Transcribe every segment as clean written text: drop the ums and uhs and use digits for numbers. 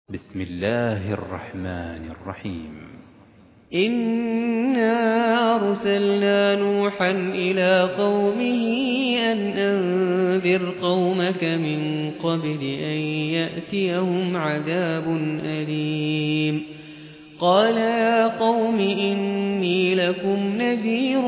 بسم الله الرحمن الرحيم. إنا أرسلنا نوحا إلى قومه أن أنذر قومك من قبل أن يأتيهم عذاب أليم. قال يا قوم إني لكم نذير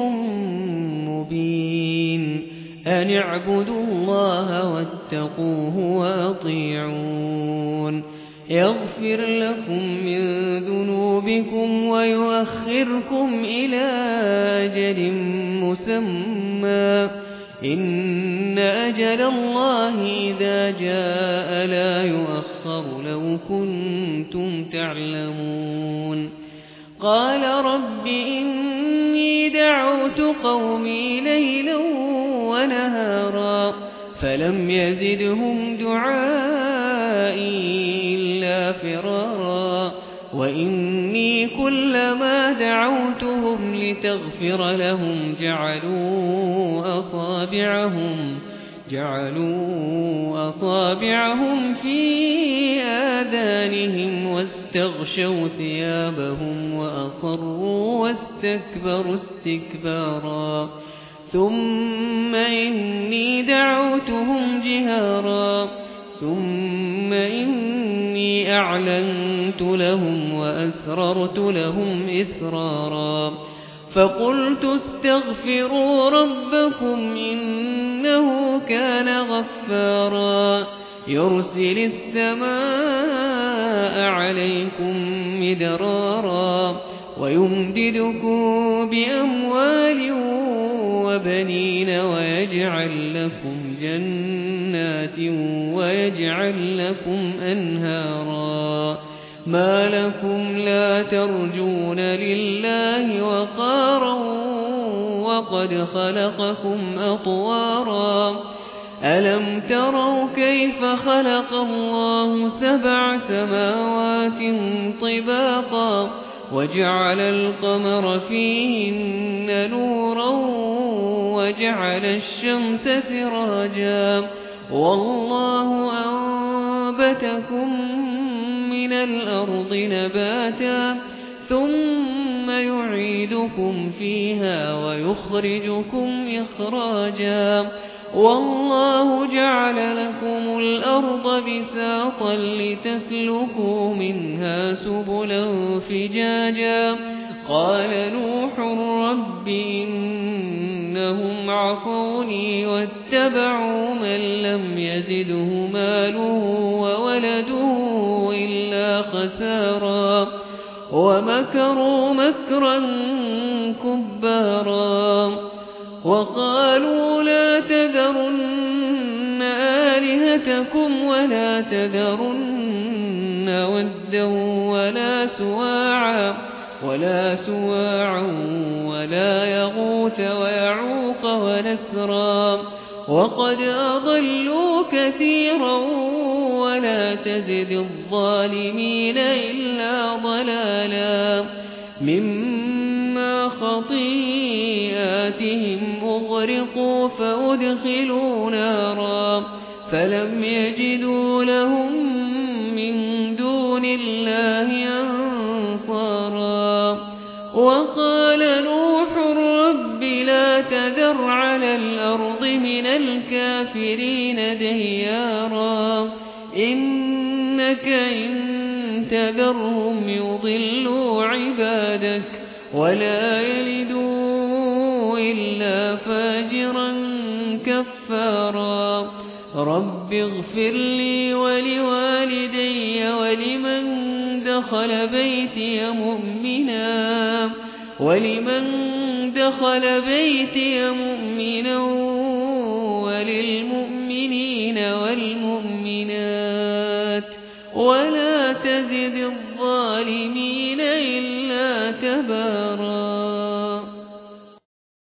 مبين أن اعبدوا الله واتقوه وأطيعون يغفر لكم من ذنوبكم ويؤخركم إلى أجل مسمى إن أجل الله إذا جاء لا يؤخر لو كنتم تعلمون. قال رب إني دعوت قومي ليلا ونهارا فلم يزدهم دعائي إلا فرارا وإني كلما دعوتهم لتغفر لهم جعلوا أصابعهم في آذانهم واستغشوا ثيابهم وأصروا واستكبروا استكبارا ثم إني دعوتهم جهارا ثم إني أعلنت لهم وأسررت لهم إسرارا فقلت استغفروا ربكم إنه كان غفارا يرسل السماء عليكم مدرارا ويمددكم بأموال وبنين ويجعل لكم جنات ويجعل لكم أنهارا ما لكم لا ترجون لله وقارا وقد خلقكم أطوارا ألم تروا كيف خلق الله 7 سماوات طباقا وجعل القمر فيهن نورا وجعل الشمس سراجا والله أنبتكم من الأرض نباتا ثم يعيدكم فيها ويخرجكم إخراجا والله جعل لكم الأرض بساطا لتسلكوا منها سبلا فجاجا قال نوح رب إنهم عصوني واتبعوا من لم يزده ماله وولده إلا خسارا ومكروا مكرا كبارا وقالوا لا تذرن آلهتكم ولا تذرن ودا ولا سواعا ولا يغوث ويعوق ونسرا وقد أضلوا كثيرا ولا تزد الظالمين إلا ضلالا مما خطيئاتهم أغرقوا فأدخلوا نارا فلم يجدوا لهم من دون الله أنصارا وقال نوح رب لا تذر على الأرض من الكافرين ديارا إنك إن تذرهم يضلوا عبادك ولا يلدوا إلا فاجرا كفارا رب اغفر لي ولوالدي ولمن دخل بيتي مؤمنا وللمؤمنين والمؤمنات ولا تزد الظالمين إلا تبارا.